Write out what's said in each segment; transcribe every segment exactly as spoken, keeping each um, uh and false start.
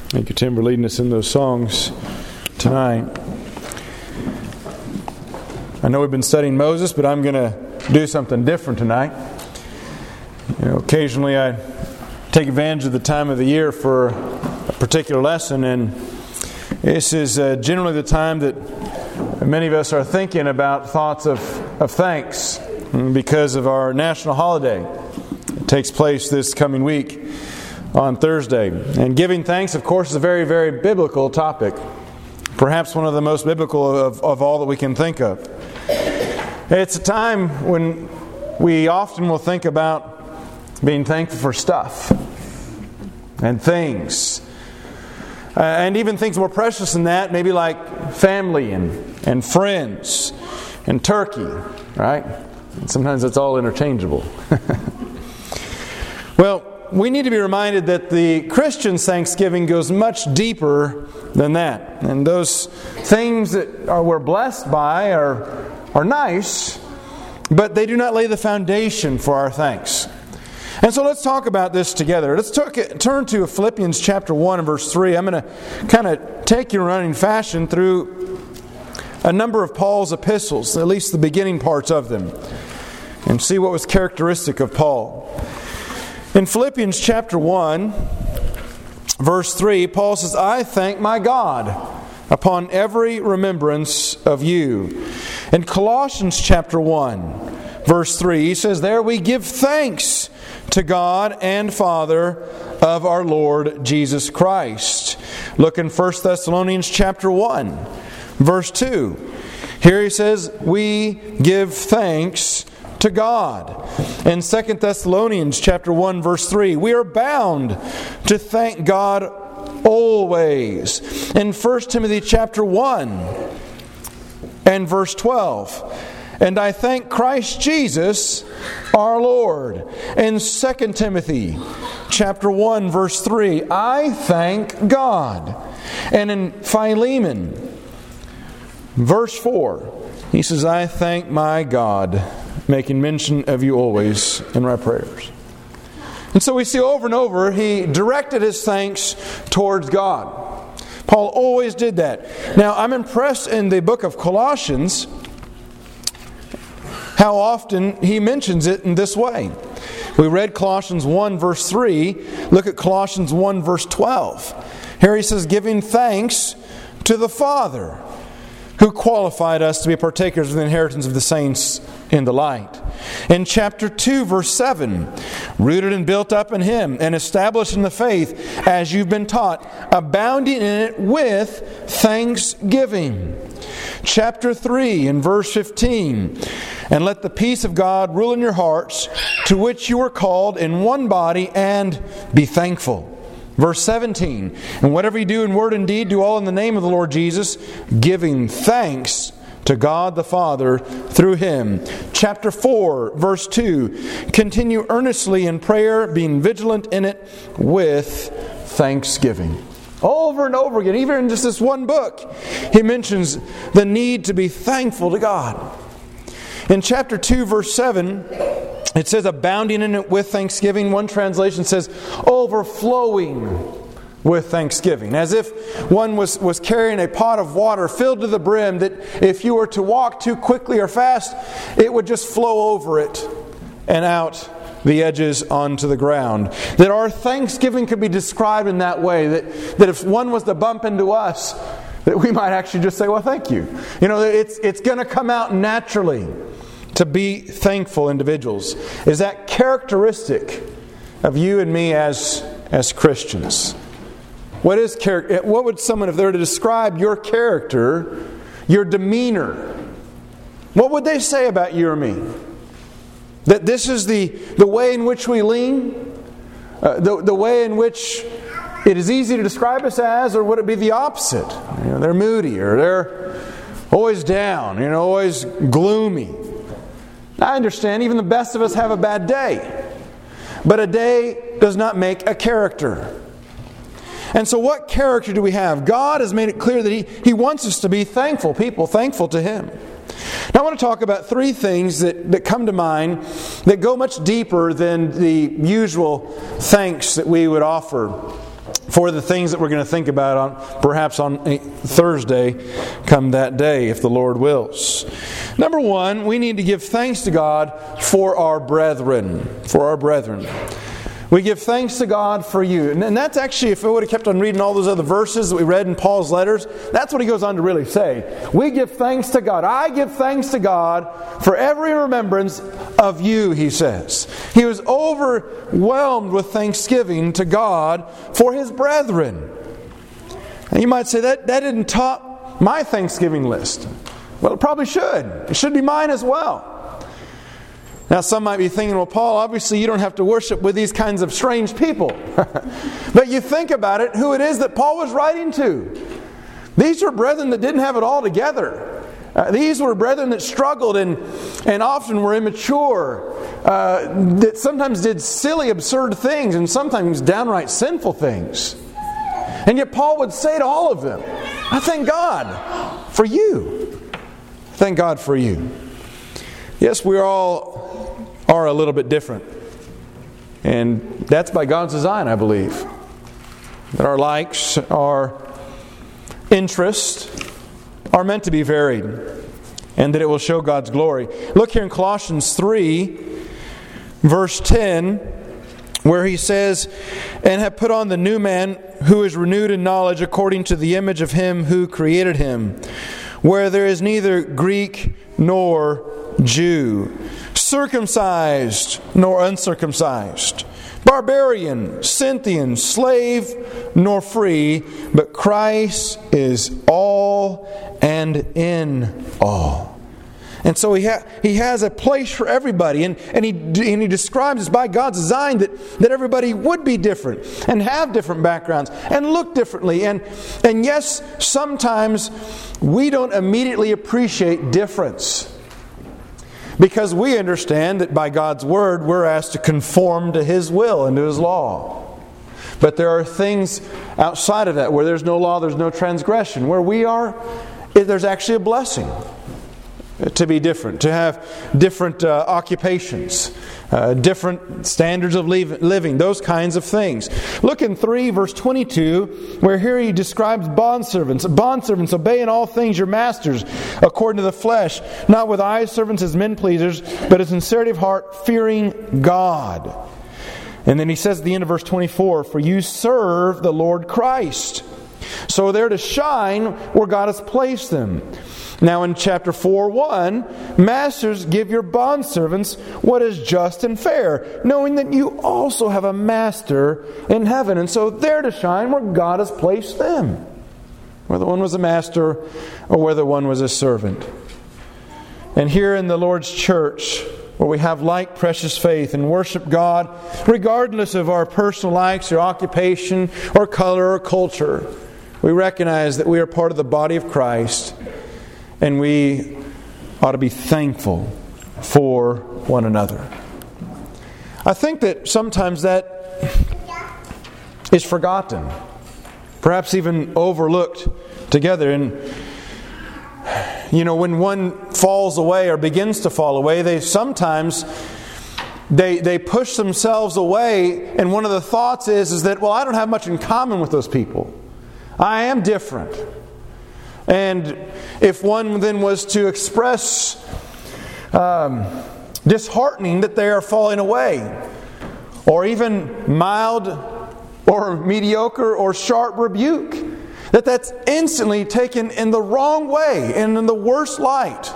Thank you, Tim, for leading us in those songs tonight. I know we've been studying Moses, but I'm going to do something different tonight. You know, occasionally I take advantage of the time of the year for a particular lesson, and this is uh, generally the time that many of us are thinking about thoughts of, of thanks because of our national holiday. It takes place this coming week on Thursday. And giving thanks, of course, is a very, very biblical topic. Perhaps one of the most biblical of, of all that we can think of. It's a time when we often will think about being thankful for stuff and things. Uh, and even things more precious than that, maybe like family and, and friends and turkey, right? And sometimes it's all interchangeable. Well, we need to be reminded that the Christian's thanksgiving goes much deeper than that. And those things that are, we're blessed by are, are nice, but they do not lay the foundation for our thanks. And so let's talk about this together. Let's talk, turn to Philippians chapter one and verse three. I'm going to kind of take you in running fashion through a number of Paul's epistles, at least the beginning parts of them, and see what was characteristic of Paul. In Philippians chapter one, verse three, Paul says, I thank my God upon every remembrance of you. In Colossians chapter one, verse three, he says, there we give thanks to God and Father of our Lord Jesus Christ. Look in First Thessalonians chapter one, verse two. Here he says, we give thanks to God. In Second Thessalonians chapter one, verse three, we are bound to thank God always. In First Timothy chapter one and verse twelve, and I thank Christ Jesus our Lord. In Second Timothy chapter one, verse three, I thank God. And in Philemon, verse four, he says, I thank my God, making mention of you always in my prayers. And so we see over and over, he directed his thanks towards God. Paul always did that. Now, I'm impressed in the book of Colossians how often he mentions it in this way. We read Colossians one verse three. Look at Colossians one verse twelve. Here he says, giving thanks to the Father who qualified us to be partakers of the inheritance of the saints in the light. In chapter two, verse seven, rooted and built up in Him and established in the faith as you've been taught, abounding in it with thanksgiving. Chapter three and verse fifteen, and let the peace of God rule in your hearts, to which you were called in one body, and be thankful. Verse seventeen, and whatever you do in word and deed, do all in the name of the Lord Jesus, giving thanks to God the Father through Him. Chapter four, verse two, continue earnestly in prayer, being vigilant in it with thanksgiving. Over and over again, even in just this one book, he mentions the need to be thankful to God. In chapter two, verse seven, it says, abounding in it with thanksgiving. One translation says, overflowing with thanksgiving. As if one was, was carrying a pot of water filled to the brim that if you were to walk too quickly or fast, it would just flow over it and out the edges onto the ground. That our thanksgiving could be described in that way. That, that if one was to bump into us, that we might actually just say, well, thank you. You know, it's, it's going to come out naturally to be thankful individuals. Is that characteristic of you and me as, as Christians? What is character? What would someone, if they were to describe your character, your demeanor, what would they say about you or me? That this is the, the way in which we lean? Uh, the, the way in which it is easy to describe us as, or would it be the opposite? You know, they're moody, or they're always down, you know, always gloomy. I understand even the best of us have a bad day. But a day does not make a character. And so what character do we have? God has made it clear that He, he wants us to be thankful people, thankful to Him. Now I want to talk about three things that, that come to mind that go much deeper than the usual thanks that we would offer for the things that we're going to think about on perhaps on Thursday come that day, if the Lord wills. Number one, we need to give thanks to God for our brethren. For our brethren. We give thanks to God for you. And that's actually, if I would have kept on reading all those other verses that we read in Paul's letters, that's what he goes on to really say. We give thanks to God. I give thanks to God for every remembrance of you, he says. He was overwhelmed with thanksgiving to God for his brethren. And you might say, that, that didn't top my Thanksgiving list. Well, it probably should. It should be mine as well. Now, some might be thinking, well, Paul, obviously you don't have to worship with these kinds of strange people. But you think about it, who it is that Paul was writing to. These were brethren that didn't have it all together. Uh, these were brethren that struggled and, and often were immature, uh, that sometimes did silly, absurd things, and sometimes downright sinful things. And yet Paul would say to all of them, I thank God for you. Thank God for you. Yes, we all are a little bit different. And that's by God's design, I believe. That our likes, our interests are meant to be varied. And that it will show God's glory. Look here in Colossians three, verse ten, where he says, and have put on the new man who is renewed in knowledge according to the image of him who created him, where there is neither Greek nor Jew, circumcised nor uncircumcised, barbarian, Scythian, slave nor free, but Christ is all and in all. And so he, ha- he has a place for everybody. And, and, he, and he describes it by God's design that, that everybody would be different and have different backgrounds and look differently. And, and yes, sometimes we don't immediately appreciate difference, because we understand that by God's Word we're asked to conform to His will and to His law. But there are things outside of that where there's no law, there's no transgression. Where we are, there's actually a blessing to be different, to have different uh, occupations, uh, different standards of living, those kinds of things. Look in three, verse twenty-two, where here he describes bondservants. Bondservants, obey in all things your masters, according to the flesh, not with eye servants as men pleasers, but in sincerity of heart, fearing God. And then he says at the end of verse twenty-four, for you serve the Lord Christ. So they're to shine where God has placed them. Now in chapter four one, masters, give your bondservants what is just and fair, knowing that you also have a master in heaven. And so they're to shine where God has placed them, whether one was a master or whether one was a servant. And here in the Lord's church, where we have like precious faith and worship God, regardless of our personal likes or occupation or color or culture, we recognize that we are part of the body of Christ. And we ought to be thankful for one another. I think that sometimes that is forgotten, perhaps even overlooked together. And, you know, when one falls away or begins to fall away, they sometimes they they push themselves away. And one of the thoughts is, is that, well, I don't have much in common with those people. I am different. And if one then was to express um, disheartening that they are falling away, or even mild or mediocre or sharp rebuke, that that's instantly taken in the wrong way and in the worst light.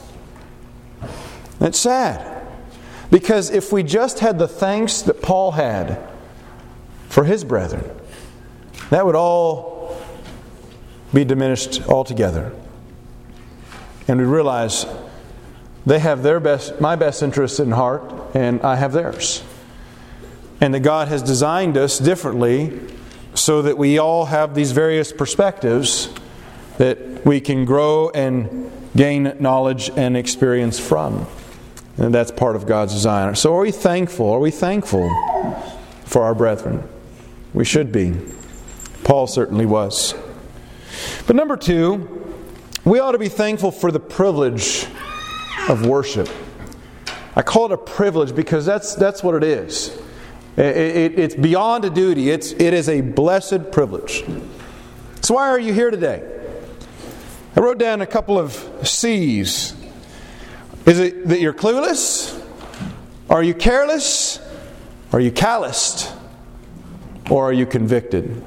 It's sad. Because if we just had the thanks that Paul had for his brethren, that would all be diminished altogether. And we realize they have their best, my best interest in heart, and I have theirs. And that God has designed us differently so that we all have these various perspectives that we can grow and gain knowledge and experience from. And that's part of God's design. So are we thankful? Are we thankful for our brethren? We should be. Paul certainly was. But number two, we ought to be thankful for the privilege of worship. I call it a privilege because that's that's what it is. It, it, it's beyond a duty. It's, it is a blessed privilege. So why are you here today? I wrote down a couple of C's. Is it that you're clueless? Are you careless? Are you calloused? Or are you convicted?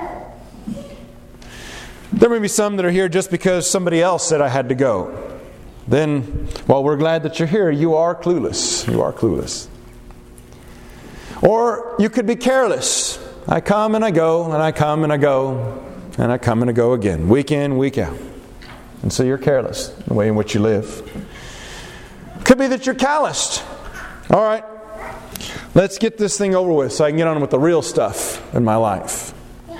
There may be some that are here just because somebody else said I had to go. Then, well, we're glad that you're here. You are clueless. You are clueless. Or you could be careless. I come and I go, and I come and I go, and I come and I go again, week in, week out. And so you're careless in the way in which you live. Could be that you're calloused. All right, let's get this thing over with so I can get on with the real stuff in my life.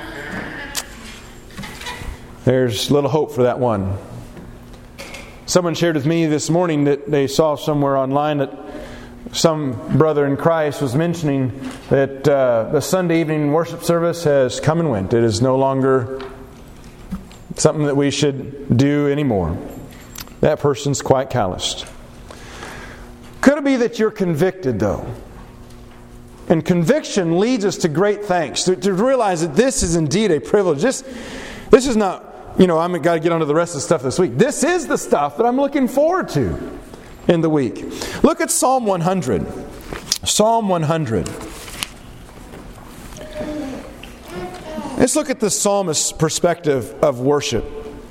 There's little hope for that one. Someone shared with me this morning that they saw somewhere online that some brother in Christ was mentioning that uh, the Sunday evening worship service has come and went. It is no longer something that we should do anymore. That person's quite calloused. Could it be that you're convicted, though? And conviction leads us to great thanks. To, to realize that this is indeed a privilege. This, this is not, you know, I'm got to get on to the rest of the stuff this week. This is the stuff that I'm looking forward to in the week. Look at Psalm one hundred. Psalm one hundred. Let's look at the psalmist's perspective of worship.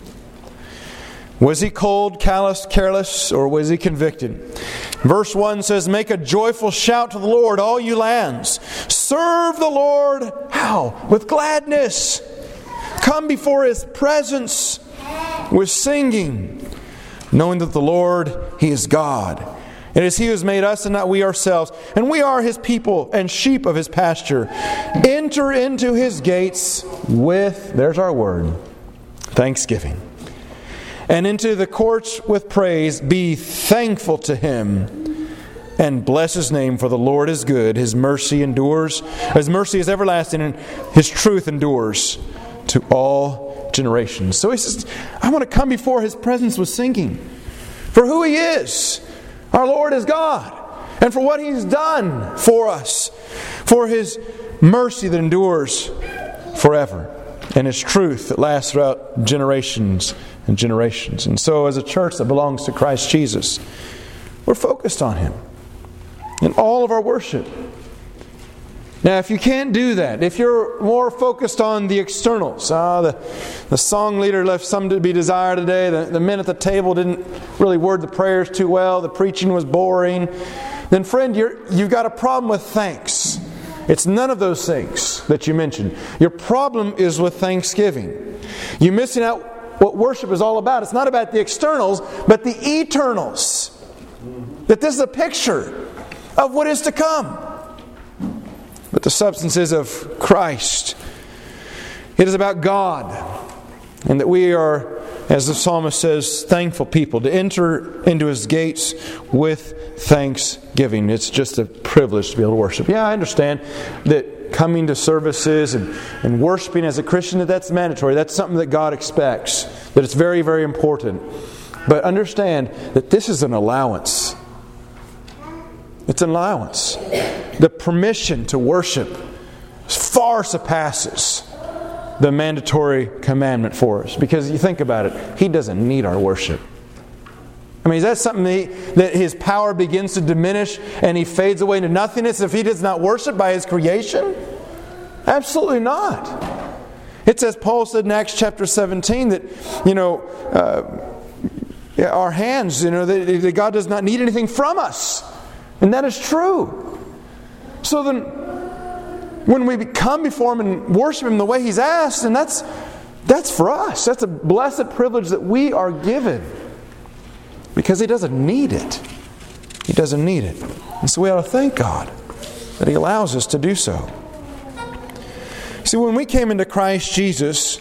Was he cold, callous, careless, or was he convicted? Verse one says, "Make a joyful shout to the Lord, all you lands. Serve the Lord." How? With gladness. Come before His presence with singing, knowing that the Lord, He is God. It is He who has made us and not we ourselves. And we are His people and sheep of His pasture. Enter into His gates with, there's our word, thanksgiving. And into the courts with praise. Be thankful to Him and bless His name, for the Lord is good. His mercy endures. His mercy is everlasting, and His truth endures to all generations. So he says, I want to come before His presence with singing. For who He is. Our Lord is God. And for what He's done for us. For His mercy that endures forever. And His truth that lasts throughout generations and generations. And so as a church that belongs to Christ Jesus, we're focused on Him in all of our worship. Now, if you can't do that, if you're more focused on the externals, uh, the, the song leader left some to be desired today, the, the men at the table didn't really word the prayers too well, the preaching was boring, then friend, you're, you've got a problem with thanks. It's none of those things that you mentioned. Your problem is with thanksgiving. You're missing out what worship is all about. It's not about the externals, but the eternals. That this is a picture of what is to come. But the substance is of Christ. It is about God. And that we are, as the psalmist says, thankful people. To enter into His gates with thanksgiving. It's just a privilege to be able to worship. Yeah, I understand that coming to services and, and worshiping as a Christian, that that's mandatory. That's something that God expects. That it's very, very important. But understand that this is an allowance. It's an allowance. The permission to worship far surpasses the mandatory commandment for us. Because you think about it, He doesn't need our worship. I mean, is that something that, he, that His power begins to diminish and He fades away into nothingness if He does not worship by His creation? Absolutely not. It's as Paul said in Acts chapter seventeen that, you know, uh, our hands, you know, that, that God does not need anything from us. And that is true. So then, when we come before Him and worship Him the way He's asked, and that's that's for us. That's a blessed privilege that we are given. Because He doesn't need it. He doesn't need it. And so we ought to thank God that He allows us to do so. See, when we came into Christ Jesus,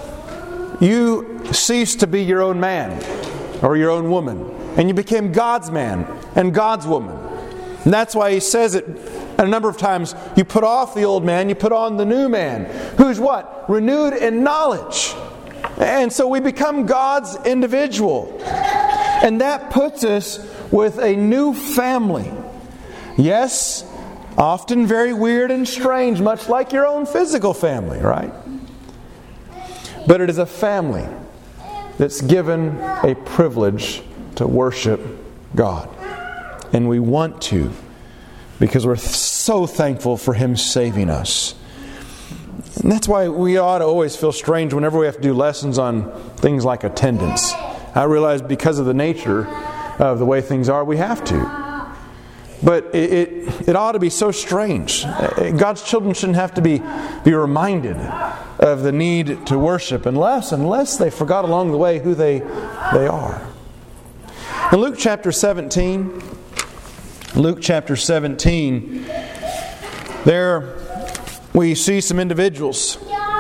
you ceased to be your own man or your own woman. And you became God's man and God's woman. And that's why He says it a number of times. You put off the old man, you put on the new man. Who's what? Renewed in knowledge. And so we become God's individual. And that puts us with a new family. Yes, Often very weird and strange, much like your own physical family, right? But it is a family that's given a privilege to worship God. And we want to, because we're so thankful for Him saving us. And that's why we ought to always feel strange whenever we have to do lessons on things like attendance. I realize because of the nature of the way things are, we have to. But it, it, it ought to be so strange. God's children shouldn't have to be, be reminded of the need to worship unless, unless they forgot along the way who they, they are. In Luke chapter seventeen, Luke chapter seventeen, there we see some individuals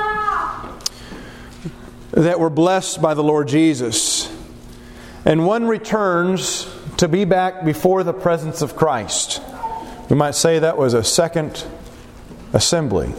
that were blessed by the Lord Jesus. And one returns to be back before the presence of Christ. We might say that was a second assembly.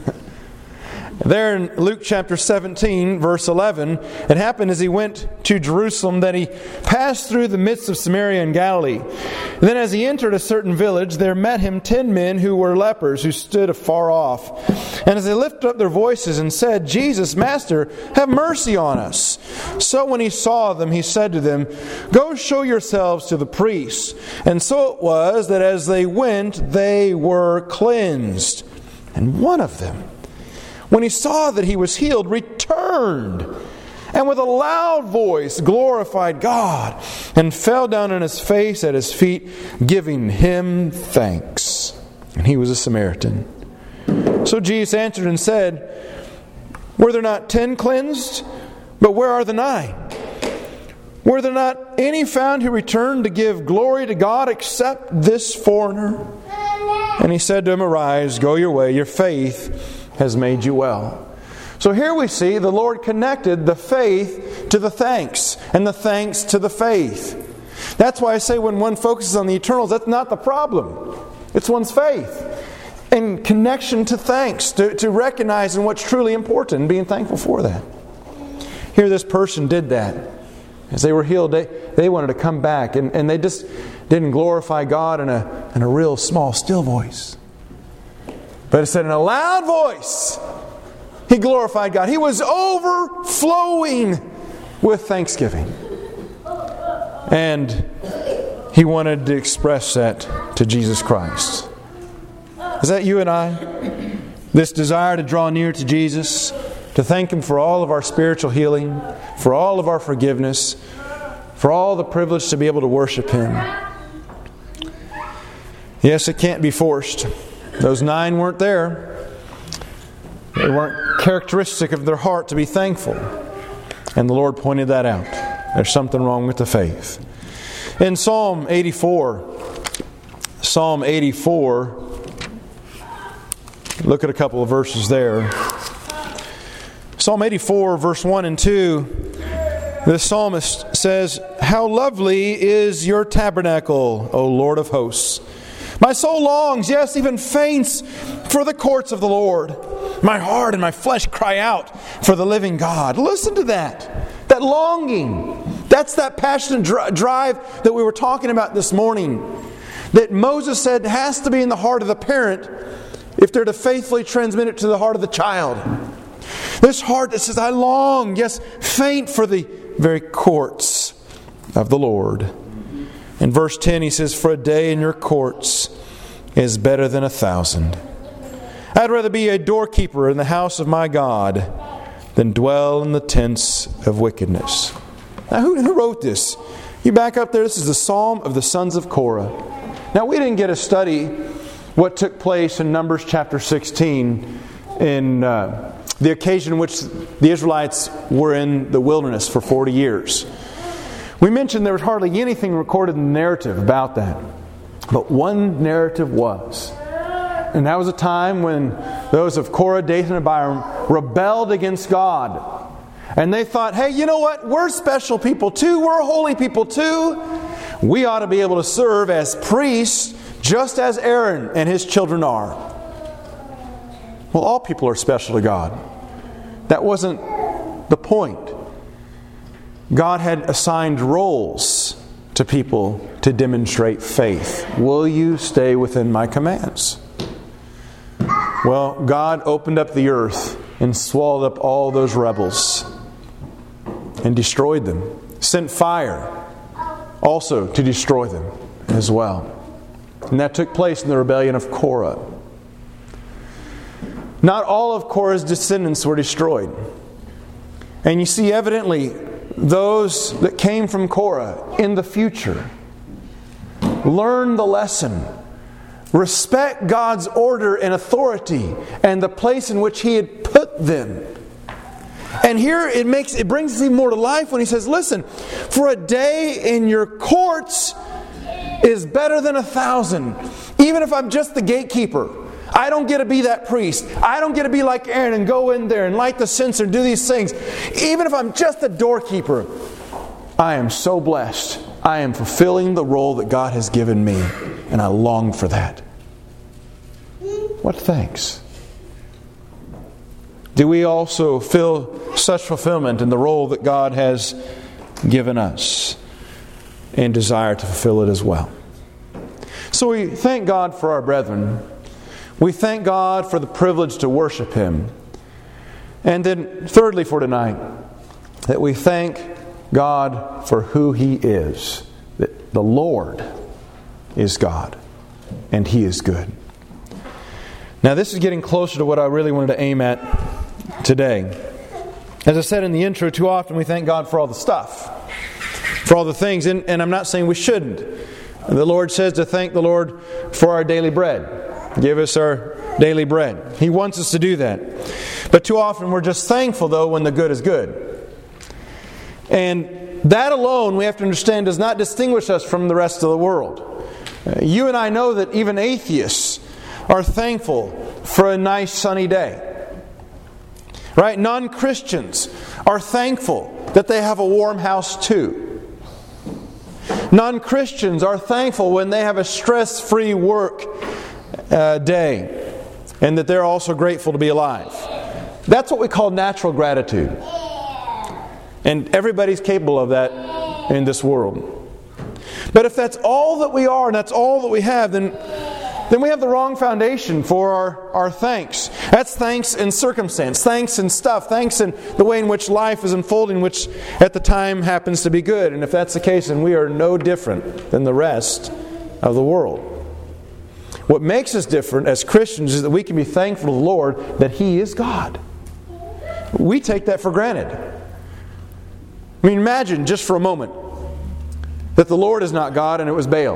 There in Luke chapter seventeen, verse eleven, it happened as he went to Jerusalem that he passed through the midst of Samaria and Galilee. And then as he entered a certain village, there met him ten men who were lepers, who stood afar off. And as they lifted up their voices and said, Jesus, Master, have mercy on us. So when he saw them, he said to them, Go show yourselves to the priests. And so it was that as they went, they were cleansed. And one of them, when he saw that he was healed, returned, and with a loud voice glorified God, and fell down on his face at his feet, giving Him thanks. And he was a Samaritan. So Jesus answered and said, Were there not ten cleansed? But where are the nine? Were there not any found who returned to give glory to God except this foreigner? And he said to him, Arise, go your way, your faith has made you well. So here we see the Lord connected the faith to the thanks, and the thanks to the faith. That's why I say when one focuses on the eternals, that's not the problem. It's one's faith. And connection to thanks, to, to recognizing what's truly important and being thankful for that. Here this person did that. As they were healed, they, they wanted to come back, and, and they just didn't glorify God in a, in a real small, still voice. But it said in a loud voice, he glorified God. He was overflowing with thanksgiving. And he wanted to express that to Jesus Christ. Is that you and I? This desire to draw near to Jesus, to thank Him for all of our spiritual healing, for all of our forgiveness, for all the privilege to be able to worship Him. Yes, it can't be forced. Those nine weren't there. They weren't characteristic of their heart to be thankful. And the Lord pointed that out. There's something wrong with the faith. In Psalm eighty-four, Psalm eighty-four, look at a couple of verses there. Psalm eighty-four, verse one and two, the psalmist says, How lovely is your tabernacle, O Lord of hosts! My soul longs, yes, even faints, for the courts of the Lord. My heart and my flesh cry out for the living God. Listen to that. That longing. That's that passionate dri- drive that we were talking about this morning. That Moses said has to be in the heart of the parent if they're to faithfully transmit it to the heart of the child. This heart that says, I long, yes, faint for the very courts of the Lord. In verse ten he says, For a day in your courts is better than a thousand. I'd rather be a doorkeeper in the house of my God than dwell in the tents of wickedness. Now who, who wrote this? You back up there, this is the Psalm of the sons of Korah. Now we didn't get to study what took place in Numbers chapter sixteen in uh, the occasion in which the Israelites were in the wilderness for forty years. We mentioned there was hardly anything recorded in the narrative about that. But one narrative was. And that was a time when those of Korah, Dathan, and Abiram rebelled against God. And they thought, hey, you know what? We're special people too. We're holy people too. We ought to be able to serve as priests just as Aaron and his children are. Well, all people are special to God. That wasn't the point. God had assigned roles to people to demonstrate faith. Will you stay within my commands? Well, God opened up the earth and swallowed up all those rebels and destroyed them. Sent fire also to destroy them as well. And that took place in the rebellion of Korah. Not all of Korah's descendants were destroyed. And you see evidently those that came from Korah in the future learn the lesson. Respect God's order and authority and the place in which He had put them. And here it makes it brings us even more to life when He says, listen, for a day in your courts is better than a thousand. Even if I'm just the gatekeeper, I don't get to be that priest. I don't get to be like Aaron and go in there and light the censer and do these things. Even if I'm just a doorkeeper, I am so blessed. I am fulfilling the role that God has given me, and I long for that. What thanks? Do we also feel such fulfillment in the role that God has given us and desire to fulfill it as well? So we thank God for our brethren. We thank God for the privilege to worship Him. And then thirdly for tonight, that we thank God for who He is. That the Lord is God and He is good. Now this is getting closer to what I really wanted to aim at today. As I said in the intro, too often we thank God for all the stuff, for all the things, and, and I'm not saying we shouldn't. The Lord says to thank the Lord for our daily bread. Give us our daily bread. He wants us to do that. But too often we're just thankful, though, when the good is good. And that alone, we have to understand, does not distinguish us from the rest of the world. You and I know that even atheists are thankful for a nice sunny day. Right? Non-Christians are thankful that they have a warm house too. Non-Christians are thankful when they have a stress-free work uh, day, and that they're also grateful to be alive. That's what we call natural gratitude. And everybody's capable of that in this world. But if that's all that we are and that's all that we have, then then we have the wrong foundation for our, our thanks. That's thanks in circumstance, thanks in stuff, thanks in the way in which life is unfolding, which at the time happens to be good. And if that's the case, then we are no different than the rest of the world. What makes us different as Christians is that we can be thankful to the Lord that He is God. We take that for granted. I mean, imagine just for a moment that the Lord is not God and it was Baal.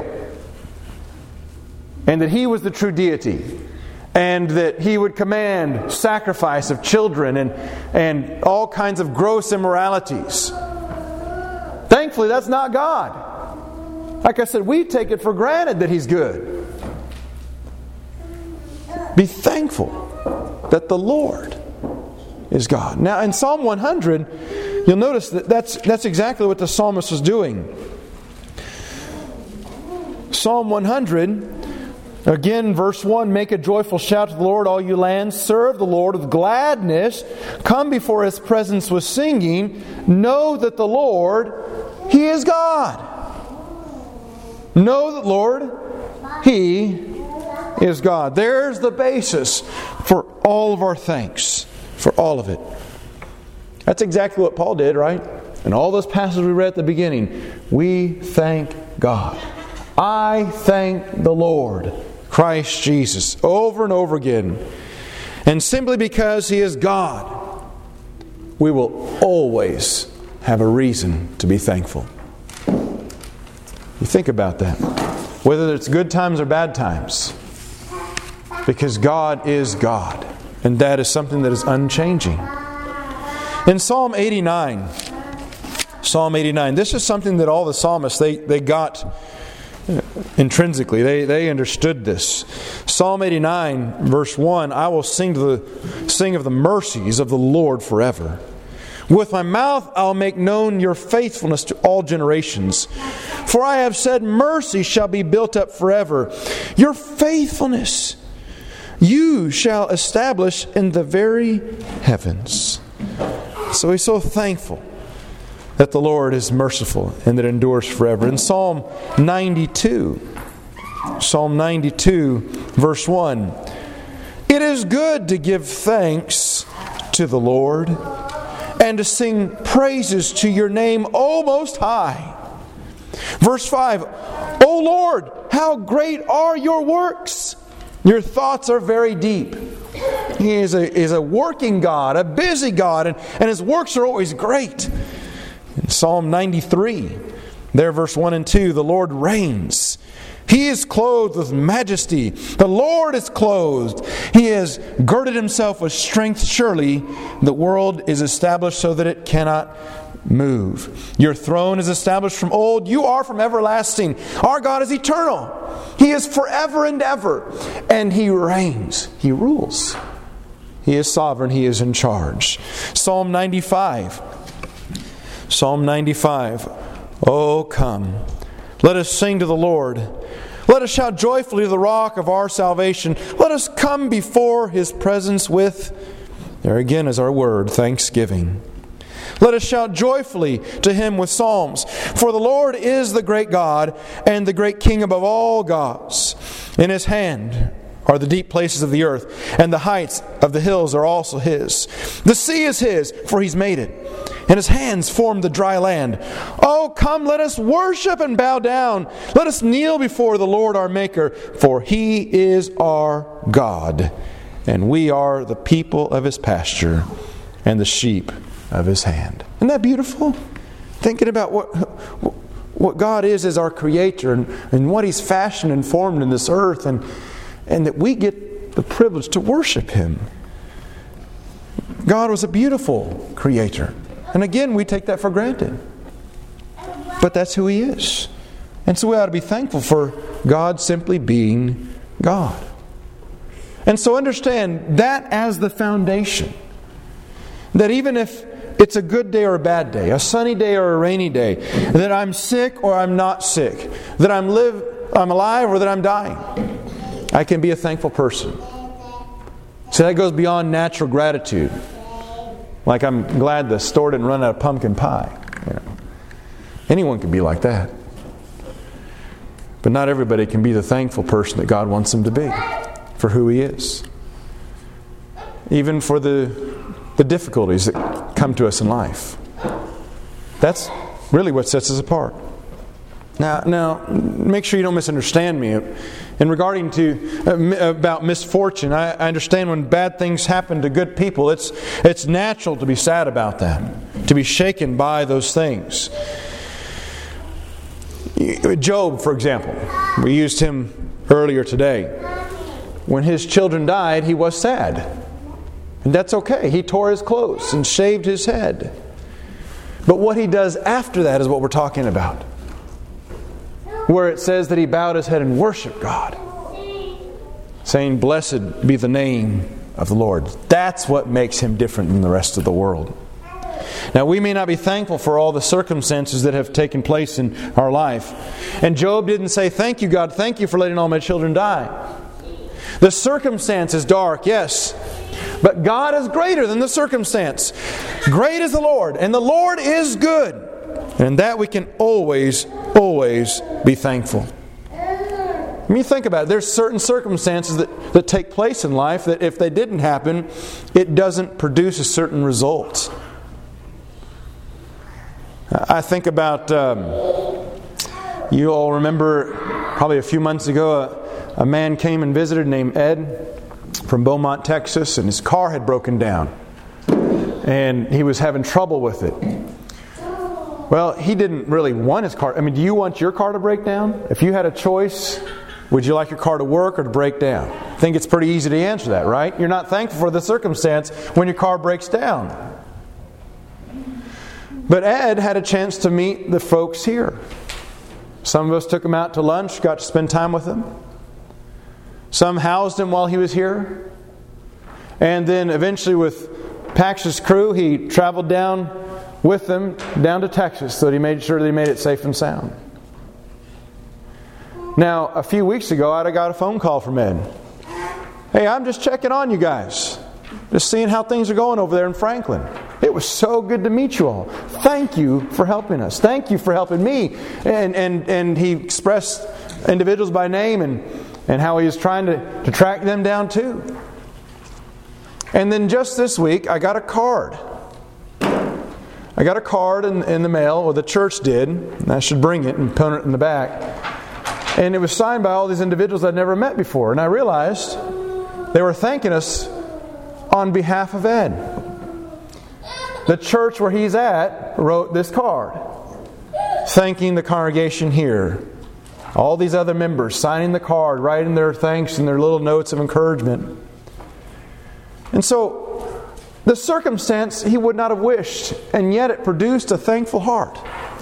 And that He was the true deity. And that He would command sacrifice of children and, and all kinds of gross immoralities. Thankfully, that's not God. Like I said, we take it for granted that He's good. Be thankful that the Lord is God. Now, in Psalm one hundred, you'll notice that that's, that's exactly what the psalmist was doing. Psalm one hundred, again, verse one, make a joyful shout to the Lord, all you lands. Serve the Lord with gladness. Come before His presence with singing. Know that the Lord, He is God. Know that, Lord, He is God. There's the basis for all of our thanks. For all of it. That's exactly what Paul did, right? In all those passages we read at the beginning, we thank God. I thank the Lord, Christ Jesus, over and over again. And simply because He is God, we will always have a reason to be thankful. You think about that. Whether it's good times or bad times. Because God is God. And that is something that is unchanging. In Psalm eighty-nine, Psalm eighty-nine, this is something that all the psalmists, they, they got intrinsically. They, they understood this. Psalm eighty-nine, verse one, I will sing, to the, sing of the mercies of the Lord forever. With my mouth I'll make known your faithfulness to all generations. For I have said, mercy shall be built up forever. Your faithfulness you shall establish in the very heavens. So he's so thankful that the Lord is merciful and that it endures forever. In Psalm ninety-two, Psalm ninety-two, verse one, It is good to give thanks to the Lord and to sing praises to your name, O Most High. Verse five, O Lord, how great are your works! Your thoughts are very deep. He is a, is a working God, a busy God, and, and His works are always great. In Psalm ninety-three, there verse one and two, the Lord reigns. He is clothed with majesty. The Lord is clothed. He has girded Himself with strength. Surely the world is established so that it cannot move. Your throne is established from old. You are from everlasting. Our God is eternal. He is forever and ever. And He reigns. He rules. He is sovereign. He is in charge. Psalm ninety-five. Psalm ninety-five. Oh, come. Let us sing to the Lord. Let us shout joyfully to the rock of our salvation. Let us come before His presence with, there again is our word, thanksgiving. Let us shout joyfully to Him with psalms. For the Lord is the great God and the great King above all gods. In His hand are the deep places of the earth, and the heights of the hills are also His. The sea is His, for He's made it, and His hands formed the dry land. Oh, come, let us worship and bow down. Let us kneel before the Lord our Maker, for He is our God, and we are the people of His pasture and the sheep of His hand. Isn't that beautiful? Thinking about what what God is as our Creator, and, and what He's fashioned and formed in this earth, and, and that we get the privilege to worship Him. God was a beautiful Creator. And again, we take that for granted. But that's who He is. And so we ought to be thankful for God simply being God. And so understand that as the foundation. That even if it's a good day or a bad day, a sunny day or a rainy day, that I'm sick or I'm not sick, that I'm live, I'm alive or that I'm dying, I can be a thankful person. So that goes beyond natural gratitude. Like, I'm glad the store didn't run out of pumpkin pie. You know. Anyone can be like that. But not everybody can be the thankful person that God wants them to be for who He is. Even for the, the difficulties that come to us in life. That's really what sets us apart. Now, now, make sure you don't misunderstand me. In regarding to uh, about misfortune, I, I understand when bad things happen to good people, it's it's natural to be sad about that, to be shaken by those things. Job, for example, we used him earlier today. When his children died, he was sad, and that's okay. He tore his clothes and shaved his head. But what he does after that is what we're talking about. Where it says that he bowed his head and worshiped God, saying, "Blessed be the name of the Lord." That's what makes him different than the rest of the world. Now, we may not be thankful for all the circumstances that have taken place in our life. And Job didn't say, "Thank you, God, thank you for letting all my children die." The circumstance is dark, yes. But God is greater than the circumstance. Great is the Lord, and the Lord is good. And in that we can always, always be thankful. I mean, think about it. There's certain circumstances that, that take place in life that if they didn't happen, it doesn't produce a certain result. I think about, um, you all remember probably a few months ago, a, a man came and visited named Ed from Beaumont, Texas, and his car had broken down. And he was having trouble with it. Well, he didn't really want his car. I mean, do you want your car to break down? If you had a choice, would you like your car to work or to break down? I think it's pretty easy to answer that, right? You're not thankful for the circumstance when your car breaks down. But Ed had a chance to meet the folks here. Some of us took him out to lunch, got to spend time with him. Some housed him while he was here. And then eventually with Pax's crew, he traveled down with them down to Texas so that he made sure that he made it safe and sound. Now, a few weeks ago, I'd have got a phone call from Ed. "Hey, I'm just checking on you guys. Just seeing how things are going over there in Franklin. It was so good to meet you all. Thank you for helping us. Thank you for helping me." And and, and he expressed individuals by name and, and how he was trying to, to track them down too. And then just this week, I got a card. I got a card in, in the mail, or the church did, and I should bring it and put it in the back. And it was signed by all these individuals I'd never met before. And I realized they were thanking us on behalf of Ed. The church where he's at wrote this card, thanking the congregation here. All these other members signing the card, writing their thanks and their little notes of encouragement. And so, the circumstance he would not have wished, and yet it produced a thankful heart.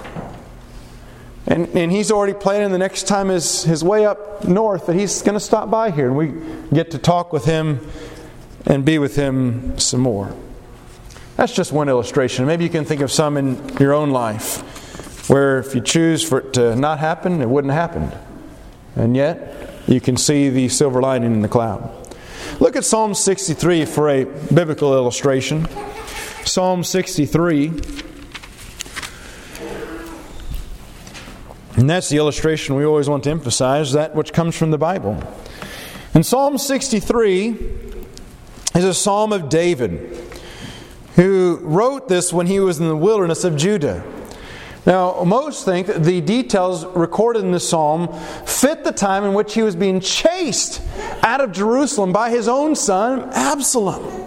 And, and he's already planning the next time his, his way up north that he's going to stop by here, and we get to talk with him and be with him some more. That's just one illustration. Maybe you can think of some in your own life where if you choose for it to not happen, it wouldn't have happened. And yet, you can see the silver lining in the cloud. Look at Psalm sixty-three for a biblical illustration. Psalm sixty-three. And that's the illustration we always want to emphasize, that which comes from the Bible. And Psalm sixty-three is a psalm of David, who wrote this when he was in the wilderness of Judah. Now, most think that the details recorded in this psalm fit the time in which he was being chased out of Jerusalem by his own son, Absalom.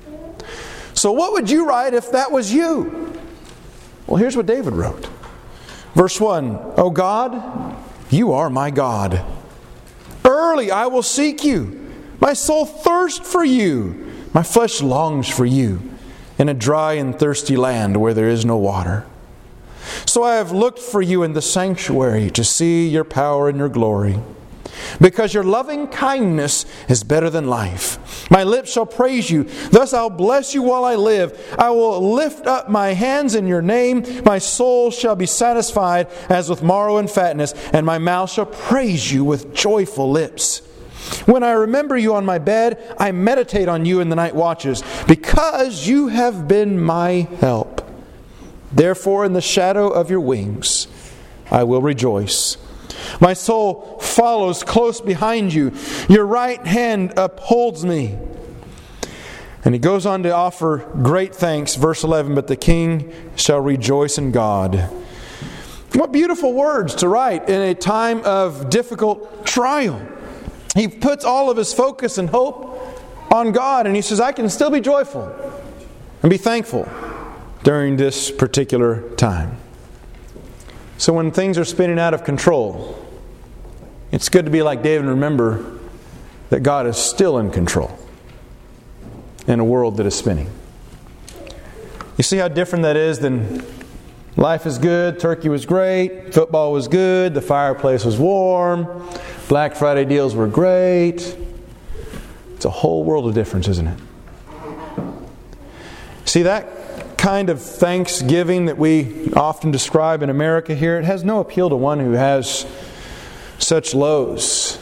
So what would you write if that was you? Well, here's what David wrote. Verse one, O God, you are my God. Early I will seek you. My soul thirsts for you. My flesh longs for you in a dry and thirsty land where there is no water. So I have looked for you in the sanctuary to see your power and your glory. Because your loving kindness is better than life. My lips shall praise you. Thus I'll bless you while I live. I will lift up my hands in your name. My soul shall be satisfied as with marrow and fatness, and my mouth shall praise you with joyful lips. When I remember you on my bed, I meditate on you in the night watches, because you have been my help. Therefore, in the shadow of your wings, I will rejoice. My soul follows close behind you. Your right hand upholds me. And he goes on to offer great thanks. Verse eleven, but the king shall rejoice in God. What beautiful words to write in a time of difficult trial. He puts all of his focus and hope on God. And he says, I can still be joyful and be thankful during this particular time. So when things are spinning out of control, it's good to be like David and remember that God is still in control in a world that is spinning. You see how different that is than life is good, turkey was great, football was good, the fireplace was warm, Black Friday deals were great. It's a whole world of difference, isn't it? See, that kind of thanksgiving that we often describe in America here, it has no appeal to one who has such lows.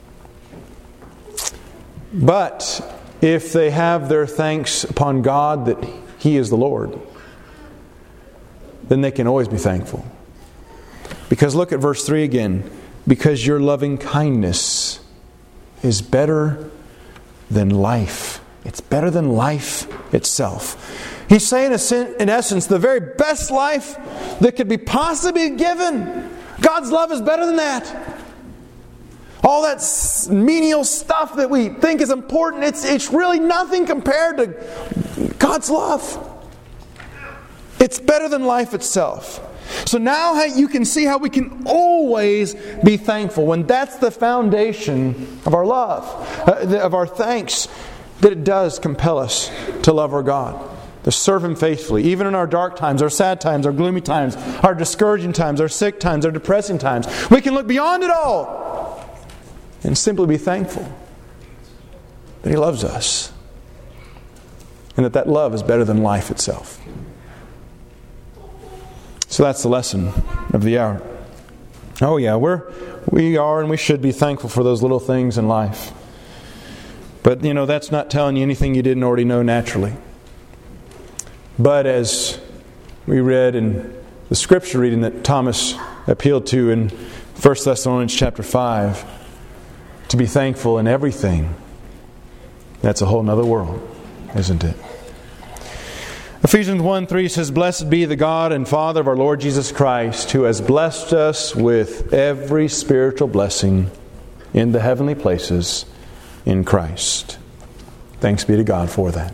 But if they have their thanks upon God that He is the Lord, then they can always be thankful. Because look at verse three again. Because your loving kindness is better than life. It's better than life itself. He's saying, in essence, the very best life that could be possibly given. God's love is better than that. All that menial stuff that we think is important, it's, it's really nothing compared to God's love. It's better than life itself. So now you can see how we can always be thankful when that's the foundation of our love, uh, of our thanks, that it does compel us to love our God, to serve Him faithfully, even in our dark times, our sad times, our gloomy times, our discouraging times, our sick times, our depressing times. We can look beyond it all and simply be thankful that He loves us and that that love is better than life itself. So that's the lesson of the hour. Oh yeah, we're we are and we should be thankful for those little things in life. But you know, that's not telling you anything you didn't already know naturally. But as we read in the scripture reading that Thomas appealed to in First Thessalonians chapter five, to be thankful in everything, that's a whole nother world. isn't it? Ephesians one three says, "Blessed be the God and Father of our Lord Jesus Christ, who has blessed us with every spiritual blessing in the heavenly places in Christ." Thanks be to God for that.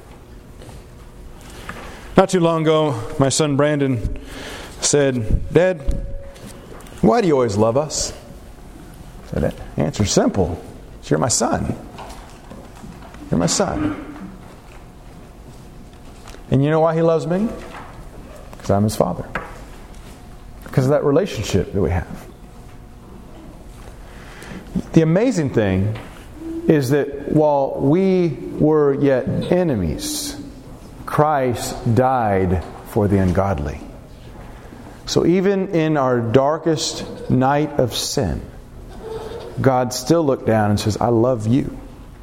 Not too long ago, my son Brandon said, "Dad, why do you always love us?" I said, "The answer's simple. You're my son. You're my son." And you know why he loves me? Because I'm his father. Because of that relationship that we have. The amazing thing is that while we were yet enemies, Christ died for the ungodly. So even in our darkest night of sin, God still looked down and says, "I love you."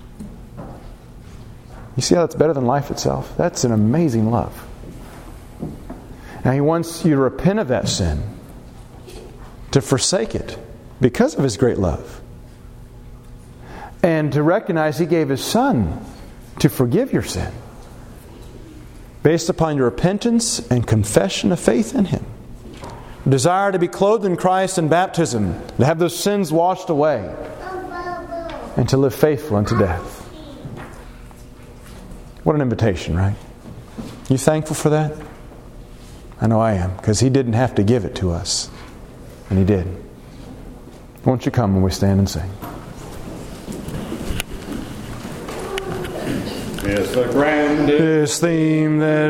You see how that's better than life itself? That's an amazing love. Now He wants you to repent of that sin, to forsake it because of His great love, and to recognize He gave His Son to forgive your sin based upon your repentance and confession of faith in Him. Desire to be clothed in Christ in baptism, to have those sins washed away, and to live faithful unto death. What an invitation, right? You thankful for that? I know I am, because He didn't have to give it to us, and He did. Won't you come when we stand and sing? It's the grandest This theme that